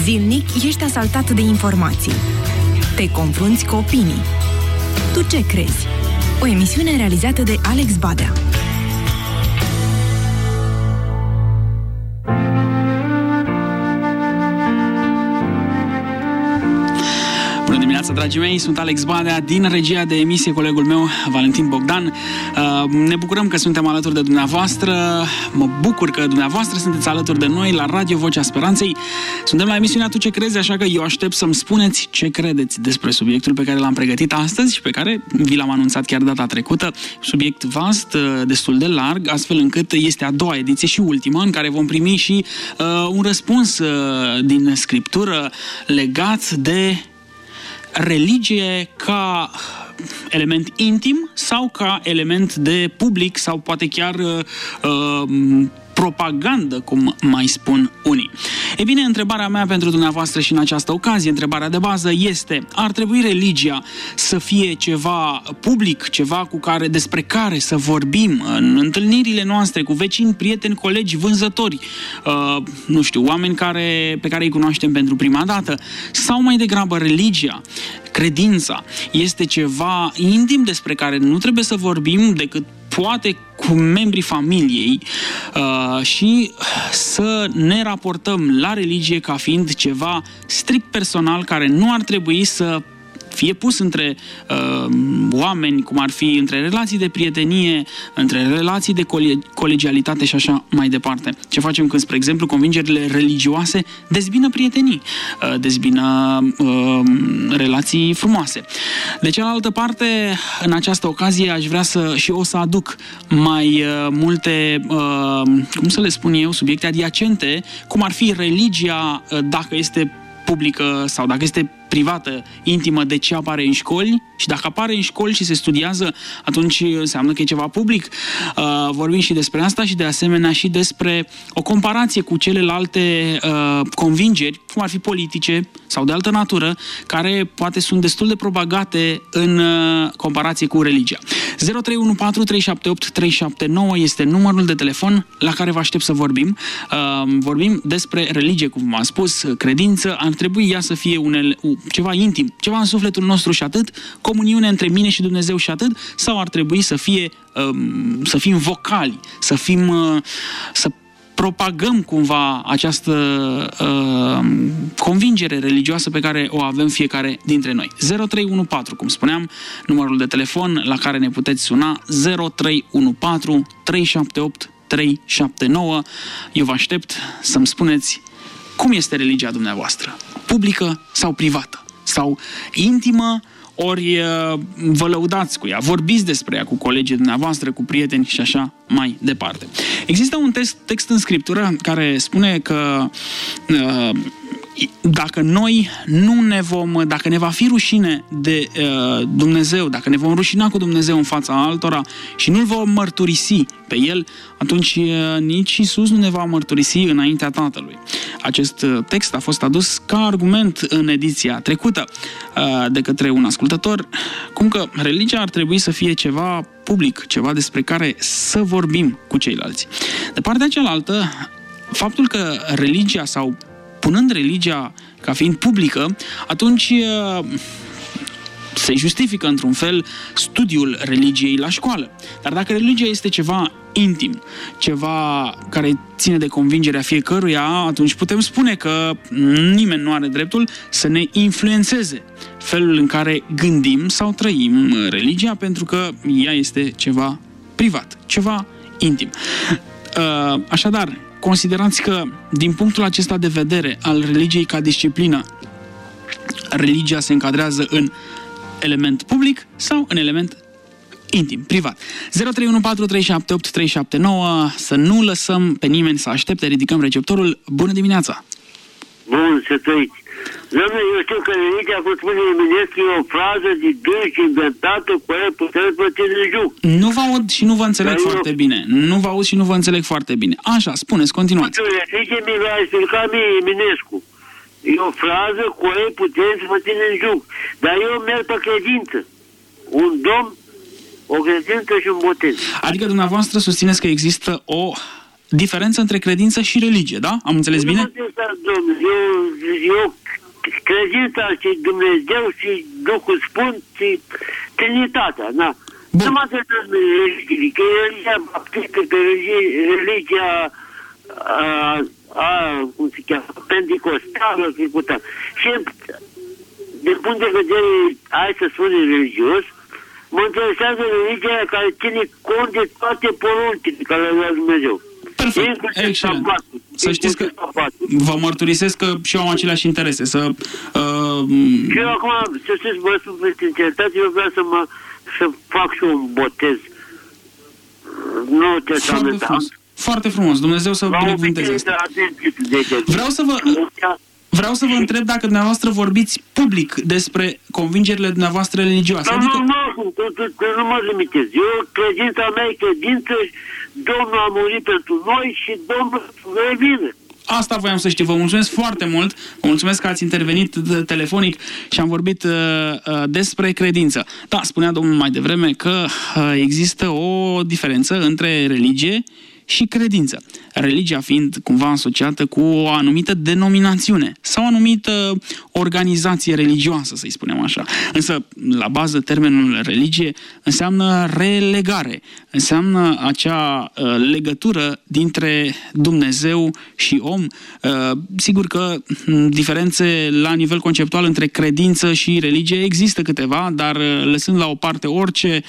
Zilnic ești asaltat de informații. Te confrunți cu opinii. Tu ce crezi? O emisiune realizată de Alex Badea. Bună dimineața, dragii mei, sunt Alex Badea, din regia de emisie colegul meu, Valentin Bogdan. Ne bucurăm că suntem alături de dumneavoastră, mă bucur că dumneavoastră sunteți alături de noi la Radio Vocea Speranței. Suntem la emisiunea Tu ce crezi, așa că eu aștept să-mi spuneți ce credeți despre subiectul pe care l-am pregătit astăzi și pe care vi l-am anunțat chiar data trecută. Subiect vast, destul de larg, astfel încât este a doua ediție și ultima în care vom primi și un răspuns din Scriptură legat de religie ca element intim sau ca element de public sau poate chiar propagandă, cum mai spun unii. E bine, întrebarea mea pentru dumneavoastră și în această ocazie, întrebarea de bază este: ar trebui religia să fie ceva public, ceva despre care să vorbim în întâlnirile noastre cu vecini, prieteni, colegi, vânzători, nu știu, oameni pe care îi cunoaștem pentru prima dată, sau mai degrabă religia, credința, este ceva intim despre care nu trebuie să vorbim decât poate cu membrii familiei și să ne raportăm la religie ca fiind ceva strict personal care nu ar trebui să fie pus între oameni, cum ar fi între relații de prietenie, între relații de colegialitate și așa mai departe. Ce facem când, spre exemplu, convingerile religioase dezbină prietenii, dezbină relații frumoase. De cealaltă parte, în această ocazie aș vrea o să aduc mai multe, cum să le spun eu, subiecte adiacente, cum ar fi religia, dacă este publică sau dacă este privată, intimă, de ce apare în școli, și dacă apare în școli și se studiază, atunci înseamnă că e ceva public. Vorbim și despre asta și de asemenea și despre o comparație cu celelalte convingeri, cum ar fi politice sau de altă natură, care poate sunt destul de propagate în comparație cu religia. 0314378379 este numărul de telefon la care vă aștept să vorbim. Vorbim despre religie, cum v-am spus, credință, ar trebui ea să fie ceva intim, ceva în sufletul nostru și atât, comuniune între mine și Dumnezeu și atât, sau ar trebui să fim vocali, să propagăm cumva această convingere religioasă pe care o avem fiecare dintre noi. 0314, cum spuneam, numărul de telefon la care ne puteți suna, 0314 378 379. Eu vă aștept să-mi spuneți cum este religia dumneavoastră, publică sau privată, sau intimă, ori vă lăudați cu ea, vorbiți despre ea cu colegii dumneavoastră, cu prieteni și așa mai departe. Există un text în Scriptură care spune că dacă dacă ne va fi rușine de Dumnezeu, dacă ne vom rușina cu Dumnezeu în fața altora și nu-L vom mărturisi pe El, atunci nici Iisus nu ne va mărturisi înaintea Tatălui. Acest text a fost adus ca argument în ediția trecută de către un ascultător, cum că religia ar trebui să fie ceva public, ceva despre care să vorbim cu ceilalți. De partea cealaltă, faptul că religia sau punând religia ca fiind publică, atunci se justifică într-un fel studiul religiei la școală. Dar dacă religia este ceva intim, ceva care ține de convingerea fiecăruia, atunci putem spune că nimeni nu are dreptul să ne influențeze felul în care gândim sau trăim religia, pentru că ea este ceva privat, ceva intim. Așadar, considerați că, din punctul acesta de vedere al religiei ca disciplină, religia se încadrează în element public sau în element intim, privat. 0314378379, să nu lăsăm pe nimeni să aștepte, ridicăm receptorul. Bună dimineața! Bun, să trăiți! Doamne, eu știu că religia, cum spune Eminescu, e o frază de gând și inventată cu aia puteți plăti de juc. Nu vă aud și nu vă înțeleg foarte bine. Nu vă aud și nu vă înțeleg foarte bine. Așa, spuneți, continuați. Mi va explica mie Eminescu. E o frază cu aia puteți plăti de juc. Dar eu merg pe credință. Un domn, o credință și un botez. Adică dumneavoastră susțineți că există o diferență între credință și religie, da? Am înțeles bine? domnule, eu credința și Dumnezeu și Duhul Sfânt și Trinitatea, na. Nu mă interesează religiile, că e religia baptistă, că religia cum se cheamă, pentecostală, și din punct de vedere, hai să spunem religios, mă interesează religia care ține cont de toate poruncile care le-a dat Dumnezeu. Perfect, excelent. Să știți că vă mărturisesc că și eu am aceleași interese. Și eu acum, să știți, vă spun pe sinceritate, eu vreau să fac și un botez. Nu testamentar. Foarte frumos. Dumnezeu să binecuvânteze asta. Vreau să vă întreb dacă dumneavoastră vorbiți public despre convingerile dumneavoastră religioase. Nu mă limitez. Eu, credința mea e credință, Domnul a murit pentru noi și Domnul revine. Asta voiam să știu. Vă mulțumesc foarte mult. Vă mulțumesc că ați intervenit telefonic și am vorbit despre credință. Da, spunea domnul mai devreme că există o diferență între religie și credință. Religia fiind cumva asociată cu o anumită denominațiune sau o anumită organizație religioasă, să-i spunem așa. Însă, la bază, termenul religie înseamnă relegare, înseamnă acea legătură dintre Dumnezeu și om. Sigur că diferențe la nivel conceptual între credință și religie există câteva, dar lăsând la o parte orice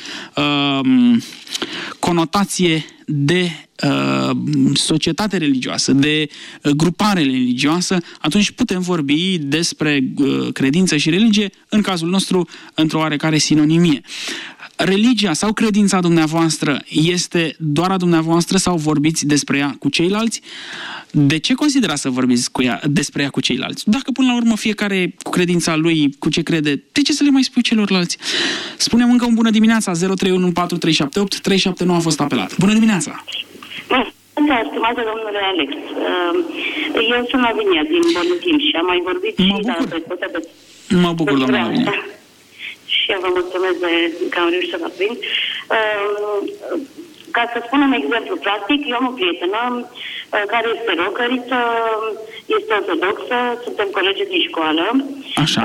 conotație de societate religioasă, de grupare religioasă, atunci putem vorbi despre credință și religie, în cazul nostru, într-o oarecare sinonimie. Religia sau credința dumneavoastră este doar a dumneavoastră sau vorbiți despre ea cu ceilalți? De ce considerați să vorbiți despre ea cu ceilalți? Dacă până la urmă fiecare cu credința lui, cu ce crede, de ce să le mai spui celorlalți? Spunem încă un bună dimineața, 0314378379 a fost apelat. Bună dimineața! Stimate domnule Alex, eu sunt Lavinia din Bănuțim și am mai vorbit Mă bucur, doamna Lavinia. Și eu vă mulțumesc că am reușit să vă prind. Ca să spun un exemplu practic, eu am o prietenă care este rocăriță, este ortodoxă, suntem colegi din școală. Așa.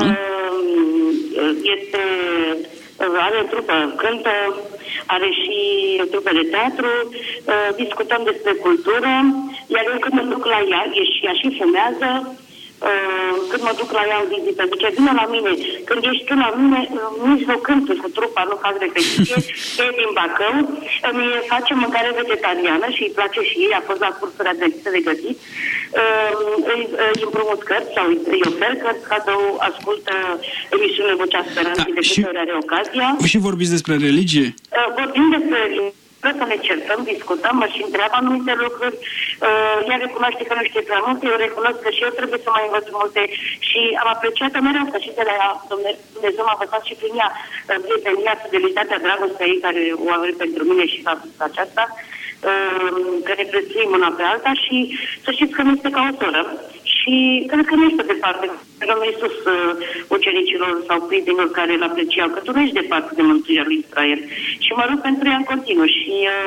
Are o trupă, cântă, are și o trupă de teatru, discutăm despre cultură, iar eu când mă duc la ea, ea și fumează, când mă duc la ea în vizită, zice, vină la mine, când ești tu la mine, nici nu cânt cu trupa, nu fac repetiție, e din Bacău, îmi face mâncare vegetariană și îi place și ei, a fost la cursuri de gătit, îi împrumut cărți sau îi ofer cărți, cadou, ascultă emisiunile Vocea Speranței de câte ori are ocazia. Și vorbiți despre religie? Vorbim despre religie. Să ne certăm, discutăm, mă și întreabă anumite lucruri. Ea recunoaște că nu știe prea multe, eu recunosc că și eu trebuie să mai învăț multe și am apreciat-o mereu că și de la ea, Dumnezeu m-a învățat și prin ea prietenia, fidelitatea, dragostea ei care o are pentru mine și fac aceasta, că ne prețuim una pe alta și să știți că nu este ca o soră. Și cred că nu este departe. Domnul Iisus ucenicilor sau prietenilor care îl apreciau, că tu nu ești departe de mântuirea lui Israel. Și mă rog pentru ea în continuu. Și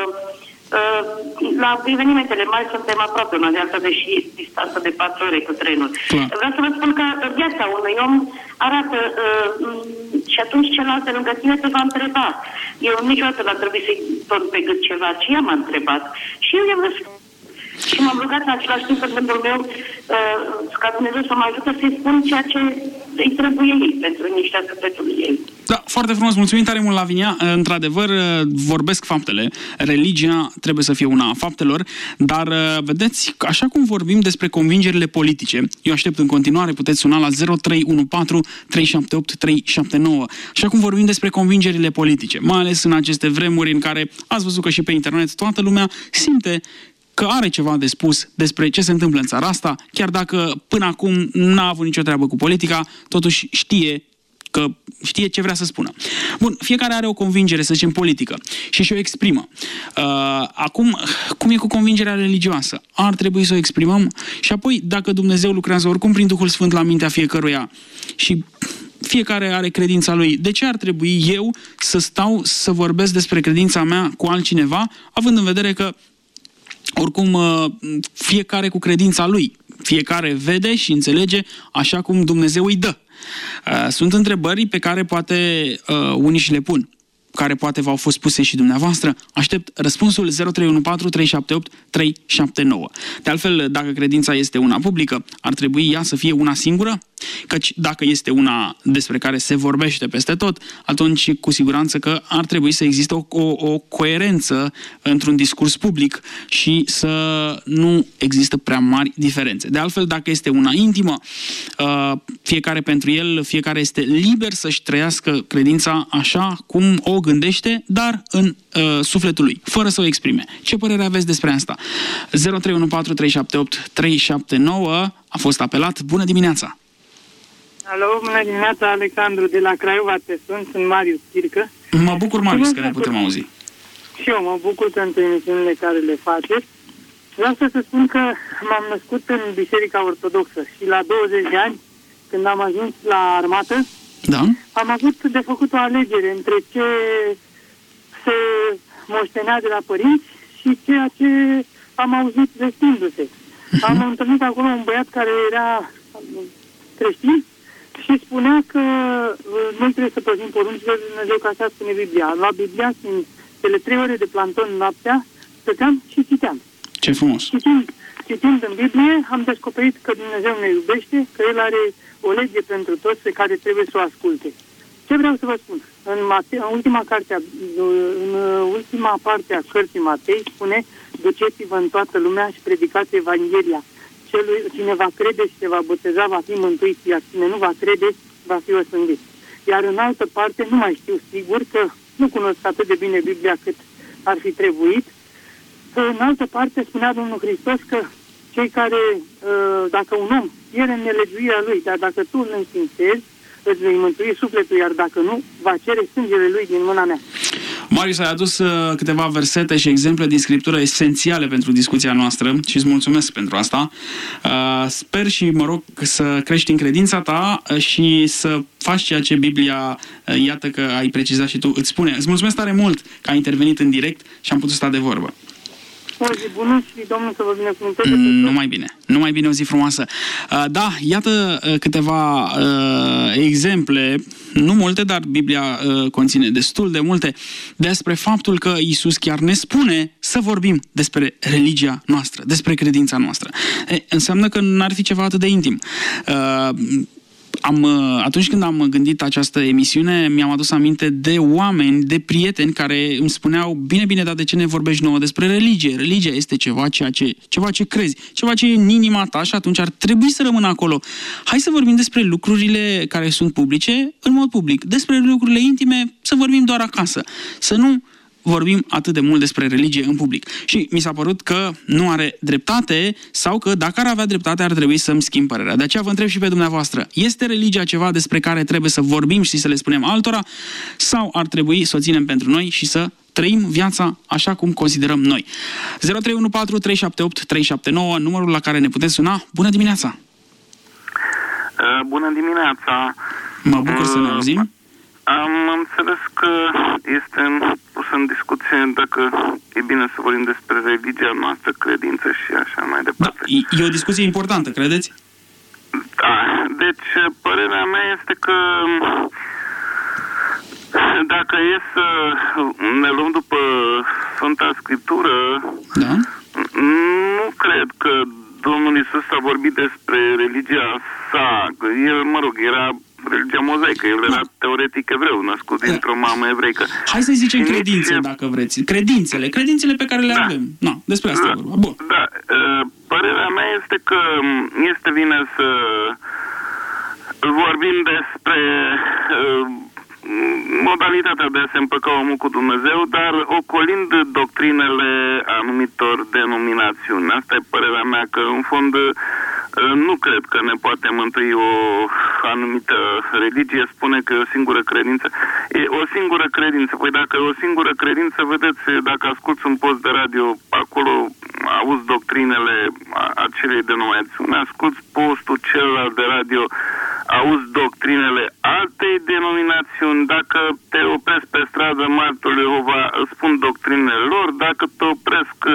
la evenimentele mari suntem aproape una de alta, deși distanță de 4 ore cu trenul. Vreau să vă spun că viața unui om arată și atunci celălalt lângă tine te va întreba. Eu niciodată n-a trebuit să-i torn pe gât ceva, ci ea m-a întrebat. Și eu i-am răspuns. Și m-am rugat în același timp pentru meu ca Dumnezeu să mă ajute să-i spun ceea ce îi trebuie ei, pentru niște sufletul ei. Da, foarte frumos. Mulțumim tare mult, Lavinia. Într-adevăr, vorbesc faptele. Religia trebuie să fie una a faptelor, dar vedeți, așa cum vorbim despre convingerile politice, eu aștept în continuare, puteți suna la 0314 378 379. Așa cum vorbim despre convingerile politice, mai ales în aceste vremuri în care, ați văzut că și pe internet, toată lumea simte că are ceva de spus despre ce se întâmplă în țara asta, chiar dacă până acum n-a avut nicio treabă cu politica, totuși știe ce vrea să spună. Bun, fiecare are o convingere, să zicem, politică și o exprimă. Acum, cum e cu convingerea religioasă? Ar trebui să o exprimăm și apoi, dacă Dumnezeu lucrează oricum prin Duhul Sfânt la mintea fiecăruia și fiecare are credința lui, de ce ar trebui eu să stau să vorbesc despre credința mea cu altcineva, având în vedere că oricum, fiecare cu credința lui. fiecare vede și înțelege așa cum Dumnezeu îi dă. Sunt întrebări pe care poate unii și le pun, care poate v-au fost puse și dumneavoastră. Aștept răspunsul 0314 378 379. De altfel, dacă credința este una publică, ar trebui ea să fie una singură? Căci dacă este una despre care se vorbește peste tot, atunci cu siguranță că ar trebui să existe o coerență într-un discurs public și să nu există prea mari diferențe. De altfel, dacă este una intimă, fiecare pentru el, fiecare este liber să-și trăiască credința așa cum o gândește, dar în sufletul lui, fără să o exprime. Ce părere aveți despre asta? 0314 378 379 a fost apelat. Bună dimineața! Alo, bună dimineața, Alexandru de la Craiova, sunt Marius Chircă. Mă bucur, Marius, că ne putem auzi. Și eu mă bucur pentru emisiunile care le faceți. Vreau să spun că m-am născut în Biserica Ortodoxă și la 20 de ani, când am ajuns la armată, da? Am avut de făcut o alegere între ce se moștenea de la părinți și ceea ce am auzit vestindu-se. Am întâlnit acolo un băiat care era creștin și spunea că noi trebuie să păzim poruncile lui Dumnezeu, că așa spune Biblia. Am luat Biblia și în cele 3 ore de planton noaptea stăteam și citeam. Ce frumos! Citind în Biblie, am descoperit că Dumnezeu ne iubește, că El are o lege pentru toți pe care trebuie să o asculte. Ce vreau să vă spun? În ultima parte a cărții Matei spune: duceți-vă în toată lumea și predicați Evanghelia. Cine va crede și se va boteza va fi mântuit, iar cine nu va crede va fi osândit. Iar în altă parte, nu mai știu sigur, că nu cunosc atât de bine Biblia cât ar fi trebuit, în altă parte spunea Domnul Hristos că cei care, dacă un om pierde în nelegiuirea lui, dar dacă tu îl înființezi, îți vei mântui sufletul, iar dacă nu, va cere sângele lui din mâna mea. Marius, ai adus câteva versete și exemple din Scriptură esențiale pentru discuția noastră și îți mulțumesc pentru asta. Sper și mă rog să crești în credința ta și să faci ceea ce Biblia, iată că ai precizat și tu, îți spune. Îți mulțumesc tare mult că ai intervenit în direct și am putut sta de vorbă. O zi bună și Domnul să vă binecuvânteze. Numai bine, o zi frumoasă. Da, iată câteva exemple, nu multe, dar Biblia conține destul de multe, despre faptul că Iisus chiar ne spune să vorbim despre religia noastră, despre credința noastră. Înseamnă că n-ar fi ceva atât de intim. Atunci când am gândit această emisiune, mi-am adus aminte de oameni, de prieteni care îmi spuneau: bine, dar de ce ne vorbești nouă despre religie? Religia este ceva ce crezi, ceva ce e în inima ta și atunci ar trebui să rămână acolo. Hai să vorbim despre lucrurile care sunt publice în mod public, despre lucrurile intime să vorbim doar acasă, să nu vorbim atât de mult despre religie în public. Și mi s-a părut că nu are dreptate sau că dacă ar avea dreptate ar trebui să-mi schimb părerea. De aceea vă întreb și pe dumneavoastră: este religia ceva despre care trebuie să vorbim și să le spunem altora sau ar trebui să o ținem pentru noi și să trăim viața așa cum considerăm noi? 0314 378 379, numărul la care ne puteți suna. Bună dimineața! Bună dimineața! Mă bucur să ne auzim. Am înțeles că este pus în discuție dacă e bine să vorbim despre religia noastră, credință și așa mai departe. Da, e o discuție importantă, credeți? Da, deci părerea mea este că dacă e să ne luăm după Sfânta Scriptură, da? Nu cred că Domnul Iisus a vorbit despre religia sa. El, era religia mozaică, el era teoretic evreu, născut dintr-o mamă evreică. Hai să zicem credințe, dacă vreți. Credințele pe care le avem. Despre asta e vorba. Bun. Da, părerea mea este că este bine să vorbim despre modalitatea de a se împăca omul cu Dumnezeu, dar ocolind doctrinele anumitor denominațiuni. Asta e părerea mea, că în fond nu cred că ne poate mântui o anumită religie. Spune că e o singură credință. E o singură credință. Păi dacă e o singură credință, vedeți, dacă asculți un post de radio, acolo auzi doctrinele acelei denominațiuni, asculți postul celălalt de radio, auzi doctrinele altei denominațiuni. Dacă te opresc pe stradă, martorul Jehova, spun doctrinele lor. Dacă te opresc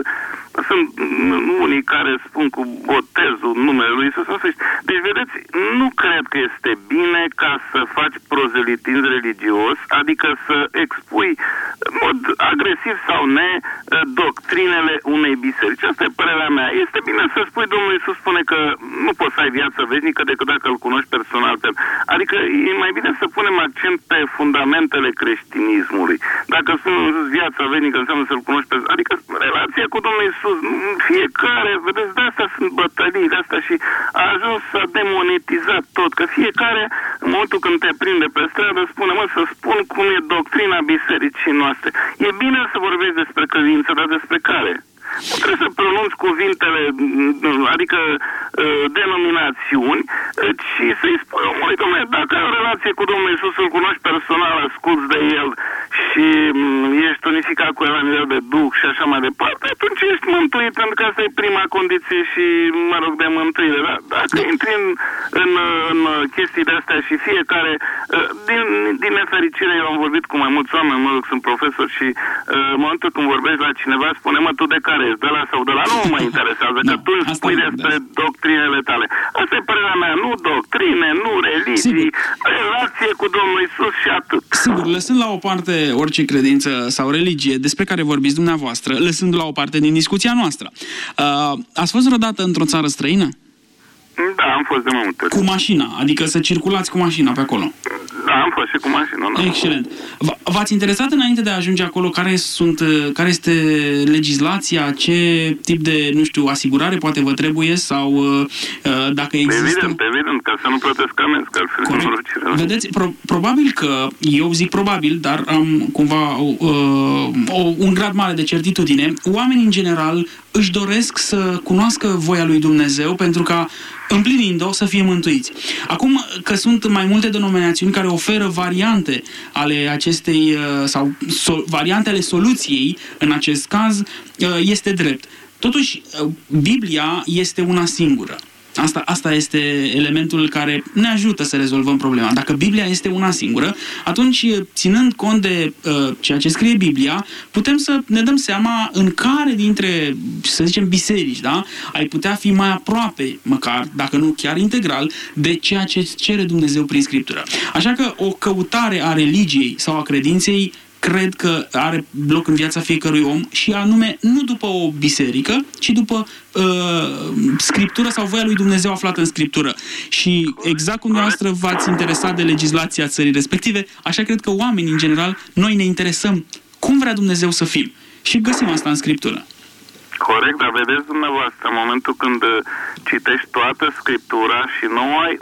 Sunt unii care spun cu botezul numele lui Iisus. Deci, vedeți, nu cred că este bine ca să faci prozelitism religios, adică să expui în mod agresiv sau doctrinele unei biserici. Asta e părerea mea. Este bine să spui, Domnul Iisus spune că nu poți să ai viață veșnică decât dacă îl cunoști personal. Adică e mai bine să punem accent pe fundamentele creștinismului. Dacă spunem viața veșnică înseamnă să-l cunoști personal, adică relația cu Domnul Iisus, fiecare, vedeți, de asta sunt bătălii, de asta și a ajuns să demonetizat tot, că fiecare, în momentul când te prinde pe stradă, spune, să spun cum e doctrina bisericii noastre. E bine să vorbești despre credință, dar despre care? Nu trebuie să pronunți cuvintele, adică denominațiuni, și să-i spui omului, domnule, dacă ai o relație cu Domnul Iisus, îl cunoști personal, asculți de El și ești unificat cu El la nivel de Duh și așa mai departe, atunci ești mântuit, pentru că asta e prima condiție și, de mântuire. Da? Dacă intri în chestii de astea și fiecare, din nefericire, eu am vorbit cu mai mulți oameni, sunt profesor și în momentul când vorbești la cineva, spune, tu de care ești, de la sau de la, nu mă interesează, că tu îmi spui despre doctrinele tale. Asta e părerea mea, nu doctrine, nu religii, relație cu Domnul Iisus și atât. Sigur, lăsând la o parte orice credință sau religie despre care vorbiți dumneavoastră, lăsând la o parte din discuția noastră, ați fost vreodată într-o țară străină? Da, am fost de mai multe. Cu mașina, adică să circulați cu mașina pe acolo? Da, am fost și cu mașina. Da. Excelent. V-ați interesat înainte de a ajunge acolo care este legislația, ce tip de, asigurare poate vă trebuie sau dacă există... Evident, ca să nu plătesc amenzi, că altfel nu răcire. Vedeți, probabil că, eu zic probabil, dar am cumva un grad mare de certitudine, oamenii în general își doresc să cunoască voia lui Dumnezeu pentru ca, împlinind-o, să fie mântuiți. Acum că sunt mai multe denominațiuni care oferă variante ale acestei, sau variante ale soluției, în acest caz, este drept. Totuși, Biblia este una singură. Asta este elementul care ne ajută să rezolvăm problema. Dacă Biblia este una singură, atunci, ținând cont de ceea ce scrie Biblia, putem să ne dăm seama în care dintre, să zicem, biserici, da, ai putea fi mai aproape, măcar, dacă nu chiar integral, de ceea ce cere Dumnezeu prin Scriptură. Așa că o căutare a religiei sau a credinței cred că are loc în viața fiecărui om și anume nu după o biserică, ci după Scriptură sau voia lui Dumnezeu aflată în Scriptură. Și exact cum dumneavoastră v-ați interesat de legislația țării respective, așa cred că oamenii, în general, noi ne interesăm cum vrea Dumnezeu să fim. Și găsim asta în Scriptură. Corect, dar vedeți dumneavoastră, în momentul când citești toată Scriptura și nu ai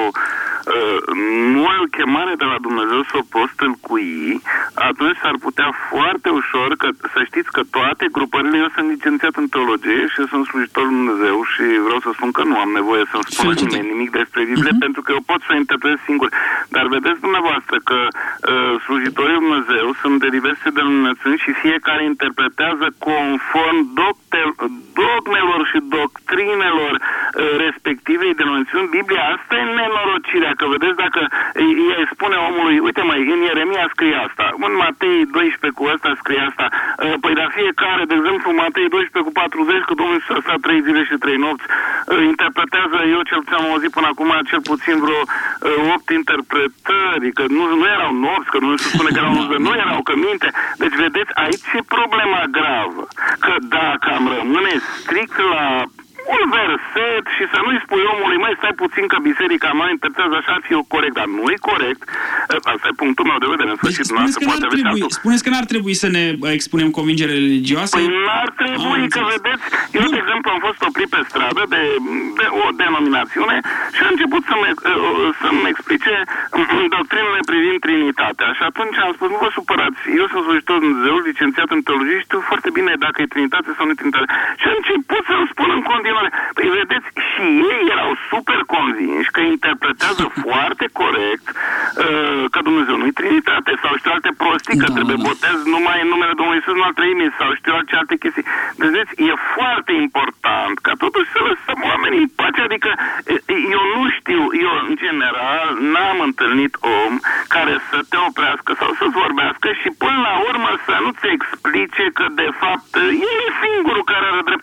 o chemare de la Dumnezeu să o poți tâlcui, atunci s-ar putea foarte ușor, că să știți că toate grupările, eu sunt licențiat în teologie și sunt slujitor lui Dumnezeu și vreau să spun că nu am nevoie să-mi spună nimeni nimic despre Biblie, pentru că eu pot să o interpretez singur. Dar vedeți dumneavoastră că slujitorii lui Dumnezeu sunt de diverse denominațiuni și fiecare interpretează conform dogmelor și doctrinelor respectivei denominațiuni. Biblia, asta e nenorocirea, că vedeți, dacă ei spune omului, uite măi, în Ieremia scrie asta, în Matei 12 cu ăsta scrie asta, păi dar fiecare, de exemplu, Matei 12 cu 40, că Domnul Iisus a stat 3 zile și 3 nopți, interpretează, eu cel puțin am auzit până acum, cel puțin vreo 8 interpretări, că nu erau nopți, că Domnul Iisus spune că erau nopți, nu erau că minte. Deci, vedeți, aici e problema gravă, că dacă am rămâne strict la un verset și să nu-i spui omului, mai stai puțin că biserica mea interpretează așa, ar fi corect, dar nu e corect. Asta e punctul meu de vedere. În sfârșit, spuneți că n-ar trebui să ne expunem convingere religioase? Păi n-ar trebui, că vedeți, eu, de exemplu, am fost oprit pe stradă de o denominațiune și a început să-mi explice doctrinele privind Trinitatea. Și atunci am spus, nu vă supărați, eu sunt slujitor de Dumnezeu, licențiat în teologie și știu foarte bine dacă e Trinitate sau nu e Trinitate. Și a început să-mi spun în continuare. Păi vedeți, și ei erau super convinși că interpretează foarte corect că Dumnezeu nu e Trinitate sau știu alte prostii, că trebuie botez numai în numele Domnului Iisus, nu al Treimii sau știu alte chestii. Vedeți, e foarte important ca totuși să lăsăm oamenii în pace, adică eu nu știu, eu în general n-am întâlnit om care să te oprească sau să-ți vorbească și până la urmă să nu-ți explice că de fapt el e singurul care are dreptate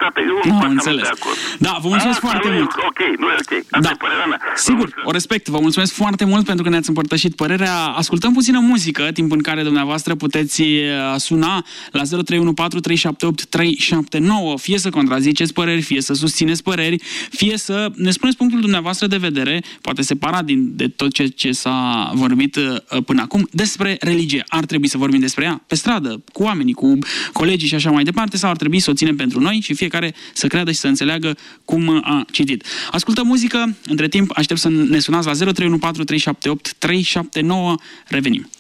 gata, eu nu pot să de acord. Da, vă mulțumesc foarte mult. Ok, nu e ok. Asta e părerea mea. Sigur, o respect. Vă mulțumesc foarte mult pentru că ne-ați împărtășit părerea. Ascultăm puțină muzică, timp în care dumneavoastră puteți suna la 0314 fie să contraziceți păreri, fie să susțineți păreri, fie să ne spuneți punctul dumneavoastră de vedere, poate separat de tot ce s-a vorbit până acum, despre religie. Ar trebui să vorbim despre ea pe stradă, cu oamenii, cu colegii și așa mai departe, sau ar trebui să o ținem pentru noi și fiecare să creadă și să înțeleagă cum a citit. Ascultăm muzică, între timp aștept să ne sunați la 0314 revenim.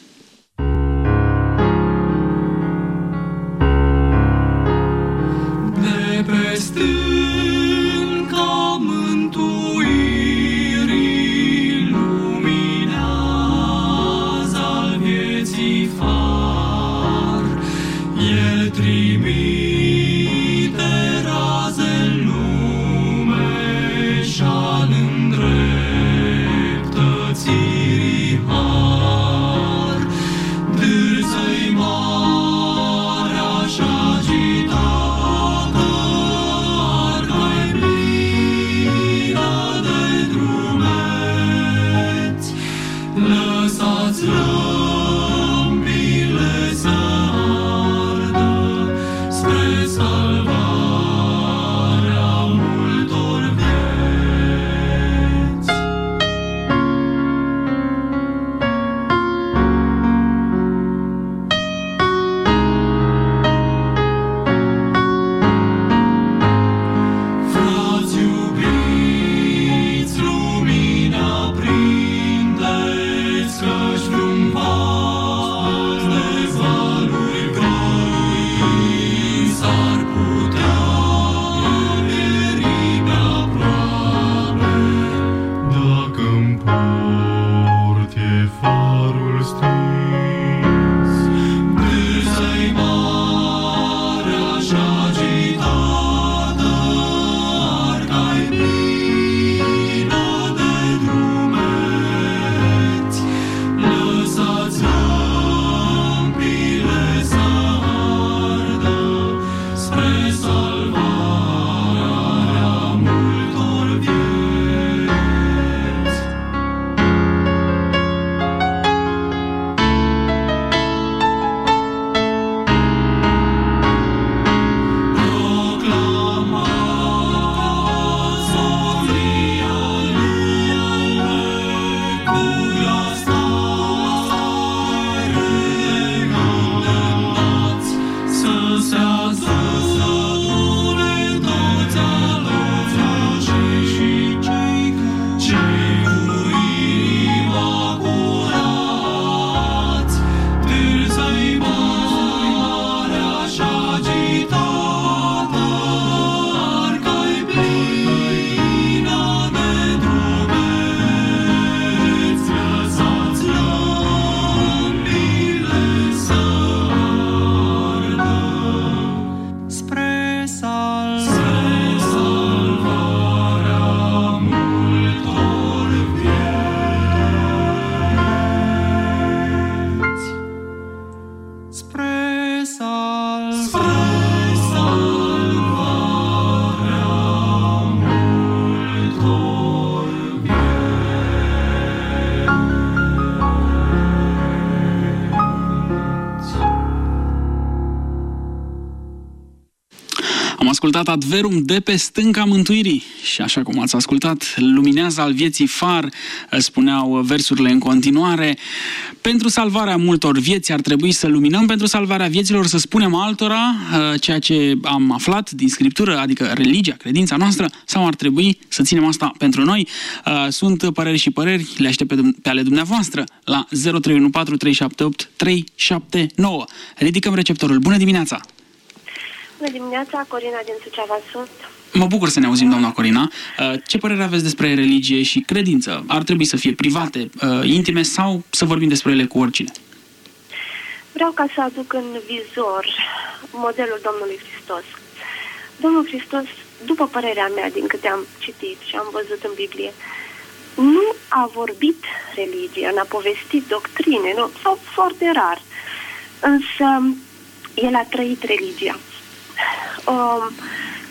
De pe stânca mântuirii luminează al vieții far, El trimite raze în lume și-al îndreptățirii har. Dârză-i marea și-agitată, arca-i plină de drumeți. Lăsați lămpile să ardă spre salvarea multor vieți. Frați iubiți, lumina prindeți, căci vreun pas de valuri grăi s-ar putea pieri pe-aproape. Dacă-mi port e farul stins, dârză-i marea și-agitată, arca-i plină de drumeți. Lăsați lămpile să ardă spre salvarea multor vieți. Proclamați solia lume cu glas tare, îndemnați să se adune toți alegeșii și cei cu inima curați. Dârză-i marea și-agitată, arca-i plină de drumeți. Lăsați lămpile să ardă spre salvarea multor vieți. Spre salvarea multor vieți. Am ascultat Adverum de pe stânca mântuirii și așa cum ați ascultat, luminează al vieții far, spuneau versurile în continuare. Pentru salvarea multor vieți ar trebui să luminăm, pentru salvarea vieților să spunem altora ceea ce am aflat din Scriptură, adică religia, credința noastră, sau ar trebui să ținem asta pentru noi? Sunt păreri și păreri, le aștept pe ale dumneavoastră la 0314 Ridicăm receptorul. Bună dimineața! Bună dimineața, Corina din Suceava sunt. Mă bucur să ne auzim, doamna Corina. Ce părere aveți despre religie și credință? Ar trebui să fie private, intime sau să vorbim despre ele cu oricine? Vreau ca să aduc în vizor modelul Domnului Hristos. Domnul Hristos, după părerea mea, din câte am citit și am văzut în Biblie, nu a vorbit religia, n-a povestit doctrine, nu, sau foarte rar. Însă el a trăit religia.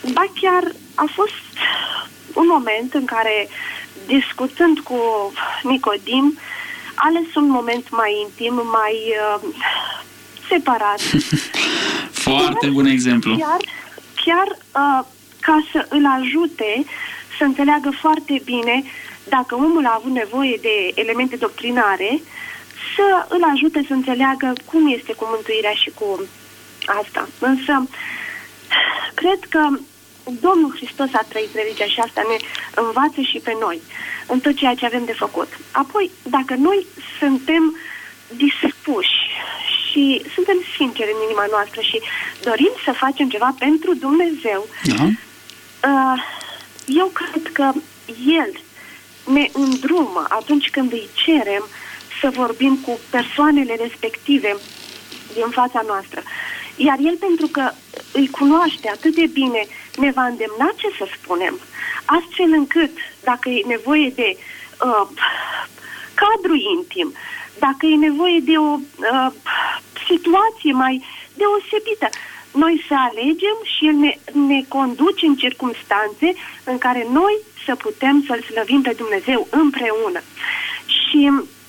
Ba chiar a fost un moment în care, discutând cu Nicodim, ales un moment mai intim, mai separat. Foarte bun exemplu. Chiar ca să îl ajute să înțeleagă foarte bine, dacă omul a avut nevoie de elemente doctrinare, să îl ajute să înțeleagă cum este cu mântuirea și cu asta. Însă, cred că Domnul Hristos a trăit religia și asta ne învață și pe noi în tot ceea ce avem de făcut. Apoi, dacă noi suntem dispuși și suntem sinceri în inima noastră și dorim să facem ceva pentru Dumnezeu, eu cred că El ne îndrumă atunci când îi cerem să vorbim cu persoanele respective din fața noastră. Iar El, pentru că îi cunoaște atât de bine, ne va îndemna ce să spunem, astfel încât, dacă e nevoie de cadru intim, dacă e nevoie de o situație mai deosebită, noi să alegem și El ne conduce în circumstanțe în care noi să putem să-L slăvim pe Dumnezeu împreună. Și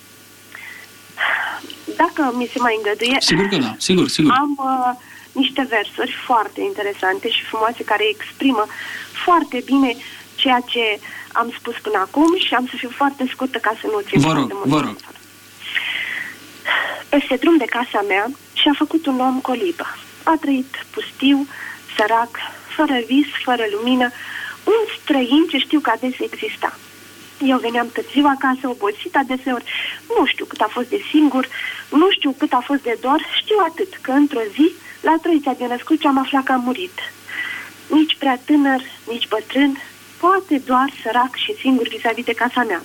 dacă mi se mai îngăduie, sigur că da, sigur. Am niște versuri foarte interesante și frumoase care exprimă foarte bine ceea ce am spus până acum și am să fiu foarte scurtă ca să nu țin foarte mult. Vă rog. Peste drum de casa mea și-a făcut un om colibă. A trăit pustiu, sărac, fără vis, fără lumină, un străin ce știu că adesea exista. Eu veneam târziu acasă, obosit adeseori, nu știu cât a fost de singur, nu știu cât a fost de dor, știu atât, că într-o zi, la 3 de născut, am aflat că a murit. Nici prea tânăr, nici bătrân, poate doar sărac și singur vis-a-vis de casa mea.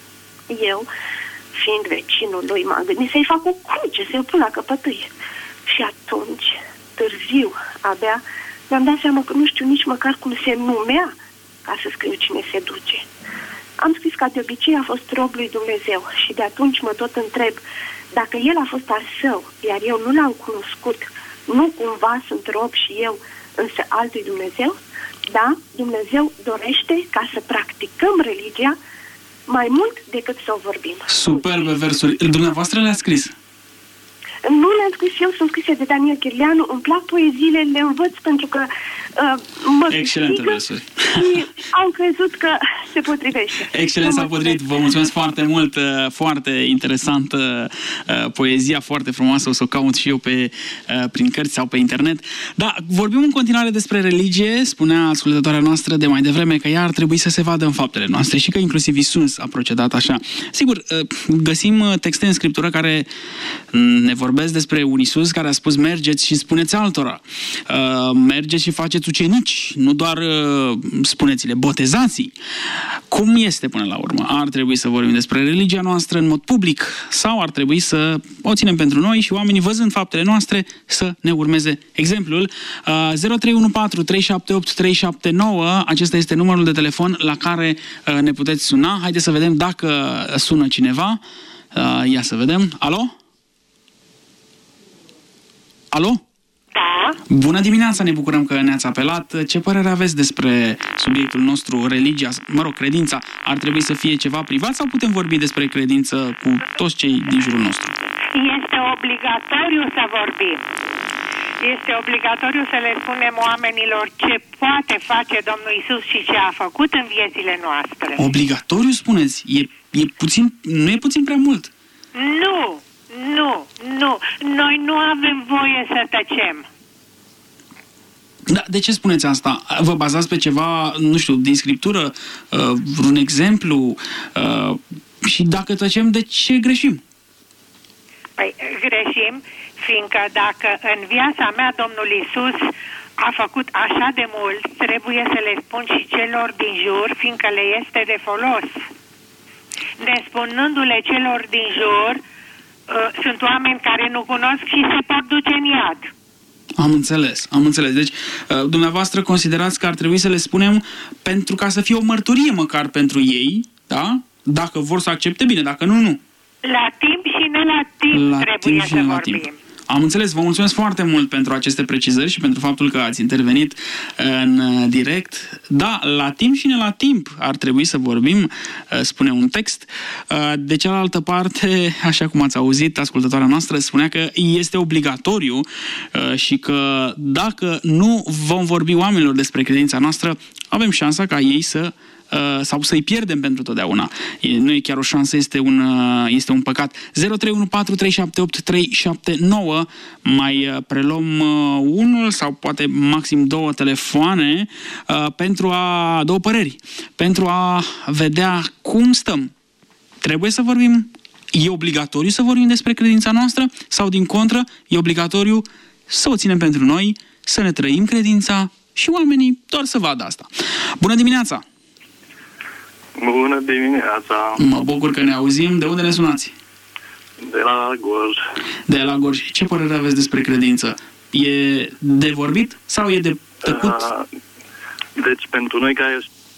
Eu, fiind vecinul lui, m-am gândit să-i fac o cruce, să-i pun la căpătâie. Și atunci, târziu, abia, mi-am dat seama că nu știu nici măcar cum se numea ca să scriu cine se duce. Am scris ca de obicei, a fost rob lui Dumnezeu și de atunci mă tot întreb, dacă El a fost al său, iar eu nu l-am cunoscut, nu cumva sunt rob și eu, însă altui Dumnezeu? Da, Dumnezeu dorește ca să practicăm religia mai mult decât să o vorbim. Superbe versuri. Dumneavoastră le-a scris? Nu le-am scris eu, sunt scrise de Daniel Chirleanu, îmi plac poeziile, le învăț pentru că mă excelente versuri. Și am crezut că se potrivește. Excelent, s-a potrivit. Vă mulțumesc foarte mult, foarte interesantă poezia, foarte frumoasă, o să o caut și eu prin cărți sau pe internet. Da, vorbim în continuare despre religie, spunea ascultătoarea noastră de mai devreme că ea ar trebui să se vadă în faptele noastre și că inclusiv Iisus a procedat așa. Sigur, găsim texte în Scriptură care ne vorbesc despre un Iisus care a spus mergeți și spuneți altora, mergeți și faceți ucenici, nu doar spuneți-le, botezați-i. Cum este până la urmă? Ar trebui să vorbim despre religia noastră în mod public sau ar trebui să o ținem pentru noi și oamenii, văzând faptele noastre, să ne urmeze exemplul? 0314 378 379, acesta este numărul de telefon la care ne puteți suna. Haideți să vedem dacă sună cineva. Ia să vedem. Alo? Alo? Da. Bună dimineața, ne bucurăm că ne-ați apelat. Ce părere aveți despre subiectul nostru, religia, credința? Ar trebui să fie ceva privat sau putem vorbi despre credință cu toți cei din jurul nostru? Este obligatoriu să vorbim. Este obligatoriu să le spunem oamenilor ce poate face Domnul Iisus și ce a făcut în viețile noastre. Obligatoriu, spuneți? E puțin, nu e puțin prea mult? Nu. Noi nu avem voie să tăcem. Da, de ce spuneți asta? Vă bazați pe ceva, nu știu, din Scriptură, vreun exemplu? Și dacă tăcem, de ce greșim? Păi, greșim, fiindcă dacă în viața mea Domnul Iisus a făcut așa de mult, trebuie să le spun și celor din jur, fiindcă le este de folos. Nespunându-le celor din jur, sunt oameni care nu cunosc și se pot duce în iad. Am înțeles. Deci, dumneavoastră considerați că ar trebui să le spunem pentru ca să fie o mărturie măcar pentru ei, da? Dacă vor să accepte, bine, dacă nu, nu. La timp și ne la timp trebuie să vorbim. Am înțeles, vă mulțumesc foarte mult pentru aceste precizări și pentru faptul că ați intervenit în direct. Da, la timp și ne la timp ar trebui să vorbim, spune un text. De cealaltă parte, așa cum ați auzit, ascultătoarea noastră spunea că este obligatoriu și că dacă nu vom vorbi oamenilor despre credința noastră, avem șansa ca ei sau să-i pierdem pentru totdeauna. Nu e chiar o șansă, este un păcat. 0314378379. Mai preluăm unul sau poate maxim 2 telefoane două păreri, pentru a vedea cum stăm. Trebuie să vorbim? E obligatoriu să vorbim despre credința noastră? Sau din contră, e obligatoriu să o ținem pentru noi, să ne trăim credința și oamenii doar să vadă asta? Bună dimineața! Bună dimineața! Mă bucur că ne auzim. De unde ne sunați? De la Gorj. De la Gorj. Ce părere aveți despre credință? E de vorbit sau e de tăcut? Deci, pentru noi care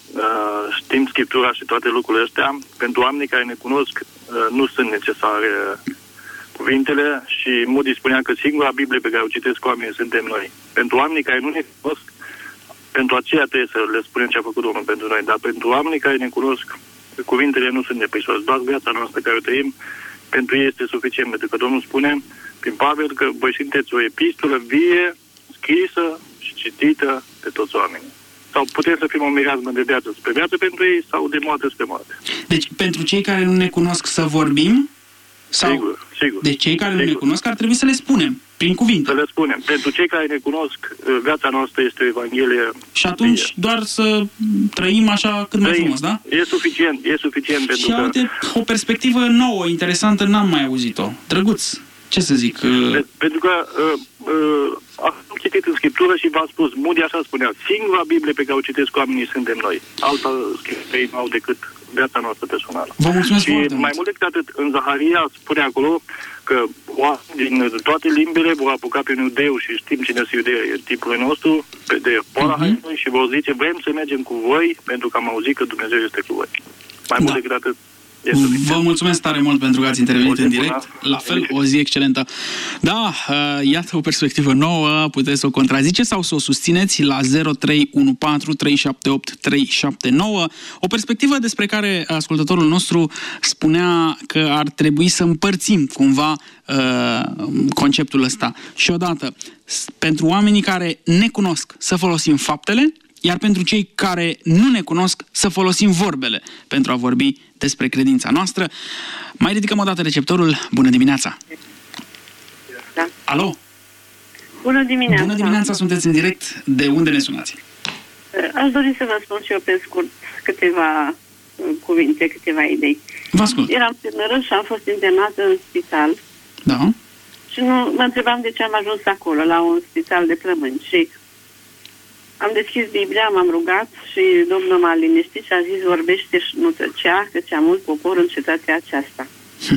știm Scriptura și toate lucrurile astea, pentru oamenii care ne cunosc, nu sunt necesare cuvintele și Moody spunea că singura Biblie pe care o citesc oamenii suntem noi. Pentru oamenii care nu ne cunosc, pentru aceea trebuie să le spunem ce a făcut Domnul pentru noi. Dar pentru oamenii care ne cunosc, cuvintele nu sunt de prisos. Doar viața noastră care o trăim, pentru ei este suficient. Pentru că Domnul spune prin Pavel că voi sunteți o epistolă vie, scrisă și citită de toți oamenii. Sau putem să fim o mireasmă de viață spre viață pentru ei sau de moarte spre moarte. Deci pentru cei care nu ne cunosc să vorbim? Sau... Sigur. Deci cei care nu ne cunosc ar trebui să le spunem, prin cuvinte. Să le spunem. Pentru cei care ne cunosc, viața noastră este o Evanghelie. Și atunci vie. Doar să trăim așa cât mai frumos, da? E suficient pentru și uite, o perspectivă nouă, interesantă, n-am mai auzit-o. Drăguț, ce să zic? Pentru că am citit în Scriptură și v-am spus, Moody așa spunea, singura Biblie pe care o citesc oamenii suntem noi. Alta Scripturii nu au decât viața noastră personală. Vă mulțumesc și mai mult decât atât, în Zaharia spune acolo că din toate limbile vor apuca pe un iudeu și știm cine este iudeu în timpul nostru, de Pora și vor zice, vrem să mergem cu voi pentru că am auzit că Dumnezeu este cu voi. Mai mult decât atât. Vă mulțumesc tare mult pentru că ați intervenit în direct. La fel, o zi excelentă. Da, iată o perspectivă nouă, puteți să o contraziceți sau să o susțineți la 0314 378 379. O perspectivă despre care ascultătorul nostru spunea că ar trebui să împărțim cumva conceptul ăsta. Și odată, pentru oamenii care ne cunosc, să folosim faptele, iar pentru cei care nu ne cunosc, să folosim vorbele pentru a vorbi despre credința noastră. Mai ridicăm o dată receptorul. Bună dimineața! Da. Alo? Bună dimineața! Bună dimineața, sunteți în direct. De unde ne sunați? Aș dori să vă spun și eu pe scurt câteva cuvinte, câteva idei. Vă ascult. Eram tânără și am fost internată în spital. Da. Și mă întrebam de ce am ajuns acolo, la un spital de plămâni. Și am deschis Biblia, m-am rugat și Domnul m-a liniștit și a zis, vorbește și nu tăcea, că ți-a mult popor în cetatea aceasta.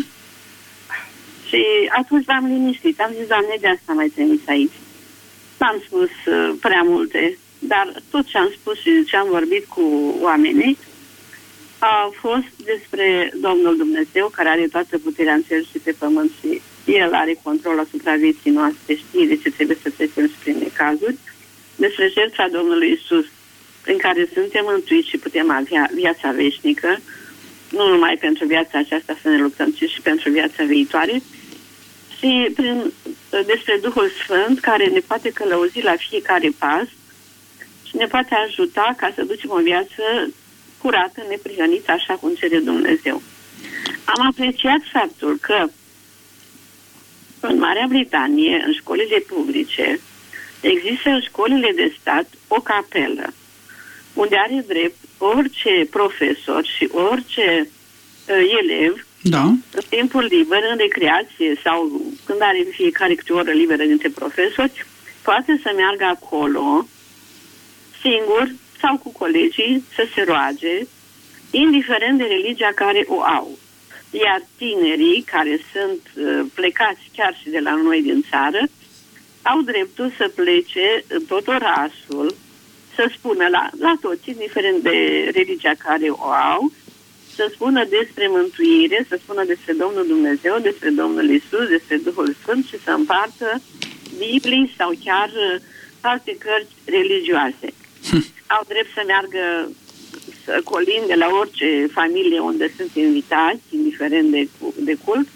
Și atunci m-am liniștit. Am zis, Doamne, de asta m-ai trimis aici. N-am spus prea multe, dar tot ce am spus și ce am vorbit cu oamenii a fost despre Domnul Dumnezeu, care are toată puterea în cer și pe pământ și El are control asupra vieții noastre, știe de ce trebuie să trecem prin necazuri, despre jertfa Domnului Iisus, prin care suntem mântuiți și putem avea viața veșnică, nu numai pentru viața aceasta să ne luptăm, ci și pentru viața viitoare, și despre Duhul Sfânt, care ne poate călăuzi la fiecare pas și ne poate ajuta ca să ducem o viață curată, neprihănită, așa cum cere Dumnezeu. Am apreciat faptul că în Marea Britanie, în școlile publice, există în școlile de stat o capelă unde are drept orice profesor și orice elev, în timpul liber, în recreație sau când are fiecare câte o oră liberă dintre profesori, poate să meargă acolo singur sau cu colegii să se roage, indiferent de religia care o au. Iar tinerii care sunt plecați chiar și de la noi din țară au dreptul să plece în tot orașul, să spună la toți, indiferent de religia care o au, să spună despre mântuire, să spună despre Domnul Dumnezeu, despre Domnul Iisus, despre Duhul Sfânt și să împartă Biblii sau chiar alte cărți religioase. Au drept să meargă să colinde la orice familie unde sunt invitați, indiferent de cult.